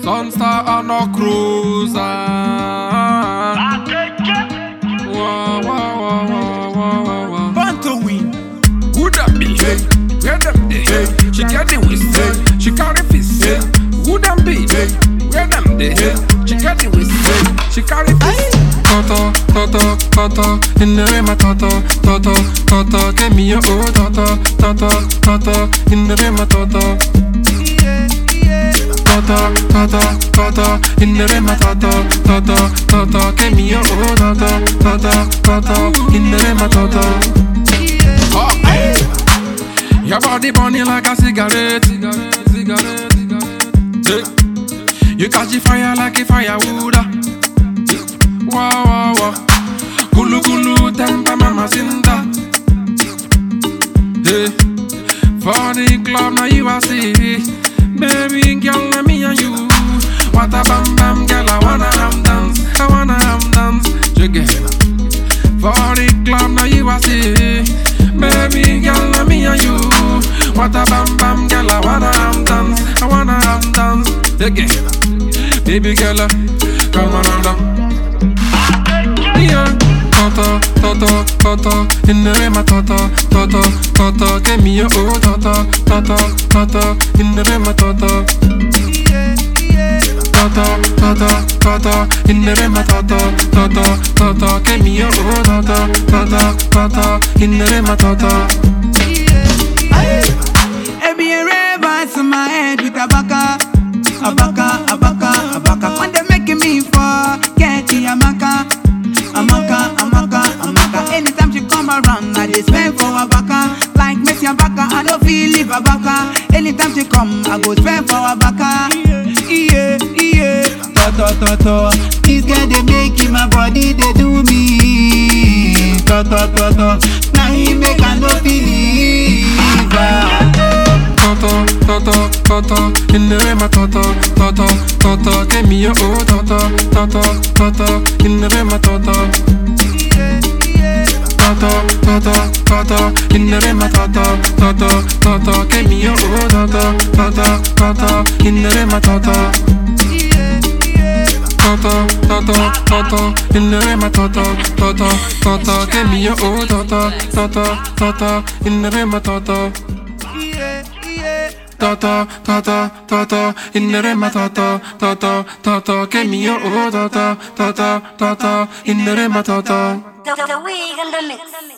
Sunstar on a cruiser. Wow, wow, wow, wow, wow, wow. Born to win. Who that be? Hey, where them they? Hey, she get the whistle. Hey, she carry fist. Hey, who them be? Hey, where them they? Hey, she get the whistle. Hey, she carry fist. Toto, toto, toto, in the rain, my toto, toto, toto, give me your oh, toto, toto, toto, in the rain, my toto. Toto, toto, toto, in the rain, my toto, toto, toto, give me your oh, toto, toto, toto, in the rain, my toto. Oh, hey. Your body burning like a cigarette, cigarette. Hey. You catch the fire like a firewood. Wow, wow, wow. Gulu, gulu, tempa, mama, zinda. Hey. For the club, now you are see. Baby girl, let me and you. What a bam bam, girl, I wanna have dance. I wanna have dance. Jiggy. For the club, now you are see. Baby girl, let me and you. What a bam bam, girl, I wanna have dance. I wanna have dance. Jiggy. Baby girl, come on down. Toto, toto, toto, in the rain, my toto, toto, toto, give me your oh, toto, toto, toto, in the rain, my toto. Toto, toto, toto, in the rain, my toto, toto, toto, give me your oh, toto, toto, toto, in the rain, my toto. I be a ravens in my head with a baka, a baka, a baka, a baka. When they making me forget the amaka. Amaka, Amaka, Amaka. Anytime she come around, I just spend for a baka. Like Messi and Baka, I don't feel leave a baka. Anytime she come, I go spend for a baka. Yeah, yeah. To. This girl they make my body they do me. To. Now he make I no believe. Toto, toto, toto, in the rain, my toto, toto, toto, give me your oh, toto, toto, toto, in the rain, my toto. Toto, toto, toto, in the rain, my toto, toto, toto, give me your oh, toto, toto, toto, in the rain, my toto. Toto, toto, toto, in the rain, my toto, toto, toto, give me your oh, toto, toto, toto, in the rain, my toto. Toto, toto, toto, in the rain, my toto, toto, toto, give me your oh, toto, toto, toto, in the rain, my toto. The week and the mix.